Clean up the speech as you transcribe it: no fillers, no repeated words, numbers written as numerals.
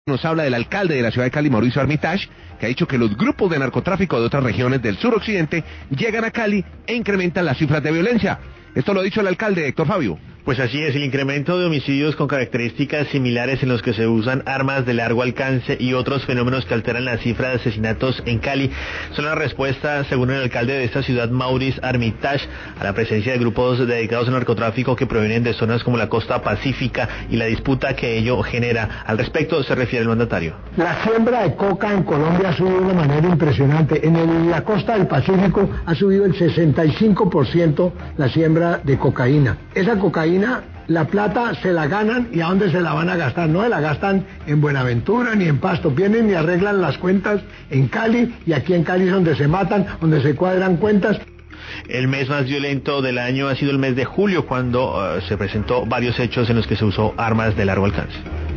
Nos habla del alcalde de la ciudad de Cali, Mauricio Armitage, que ha dicho que los grupos de narcotráfico de otras regiones del suroccidente llegan a Cali e incrementan las cifras de violencia. Esto lo ha dicho el alcalde, Héctor Fabio. Pues así es, el incremento de homicidios con características similares en los que se usan armas de largo alcance y otros fenómenos que alteran la cifra de asesinatos en Cali son la respuesta, según el alcalde de esta ciudad, Maurice Armitage, a la presencia de grupos dedicados al narcotráfico que provienen de zonas como la costa pacífica y la disputa que ello genera. Al respecto se refiere el mandatario. La siembra de coca en Colombia ha subido de una manera impresionante. En la costa del Pacífico ha subido el 65% la siembra de cocaína. Esa cocaína, la plata se la ganan, ¿y a dónde se la van a gastar? No se la gastan en Buenaventura ni en Pasto, vienen y arreglan las cuentas en Cali, y aquí en Cali es donde se matan, donde se cuadran cuentas. El mes más violento del año ha sido el mes de julio, cuando se presentó varios hechos en los que se usó armas de largo alcance.